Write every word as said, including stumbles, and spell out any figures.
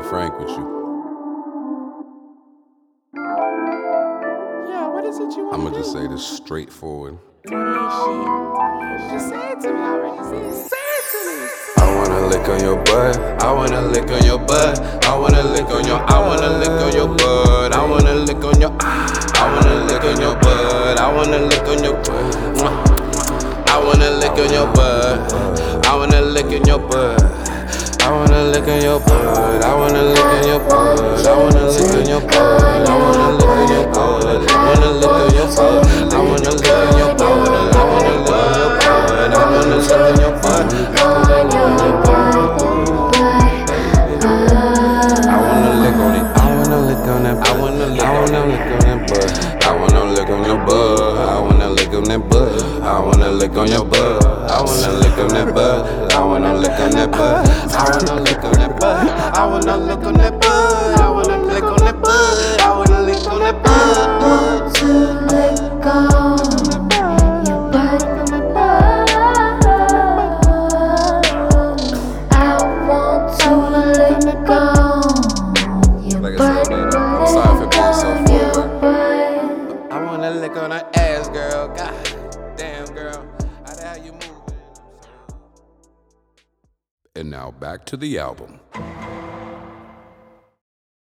frank with you. Yeah, what is it you want? I'ma just say this straightforward. twenty-eight shit. Just say it to me already. Say it, say it to me. I wanna lick on your butt. I wanna lick on your butt. I wanna lick on your. I wanna lick on your butt. I wanna lick on your. I wanna lick on your butt. I wanna lick on your butt. I wanna lick on your butt. I wanna lick on your butt. I wanna lick on your butt. I wanna lick on your butt. I wanna lick on your butt. I wanna lick on your butt. I wanna lick on your butt. I wanna lick on your butt. I wanna lick on your butt. I wanna lick on your butt. I wanna lick on it. I wanna lick on that. I wanna lick. I wanna lick on that butt. I wanna lick on your butt. I wanna lick on that butt. I wanna lick on your butt. I wanna lick on that butt. I wanna lick on that butt. I wanna lick on that butt. I wanna lick on that butt. I wanna lick on that butt. I wanna lick on that butt. Want to lick on your butt. I want to lick on your Like I butt. said, man, I'm sorry for being so Lick on your forward. butt. I wanna lick on her ass, girl. God damn, girl. How the hell you moving? And now back to the album.